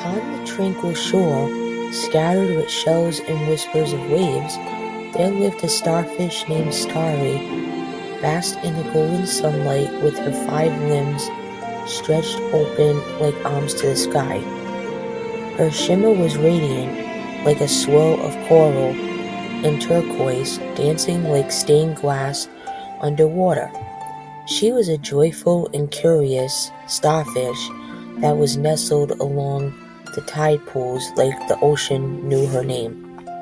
Upon the tranquil shore, scattered with shells and whispers of waves, there lived a starfish named Starry, basked in the golden sunlight with her 5 limbs stretched open like arms to the sky. Her shimmer was radiant, like a swirl of coral and turquoise dancing like stained glass underwater. She was a joyful and curious starfish that was nestled along the tide pools like the ocean knew her name.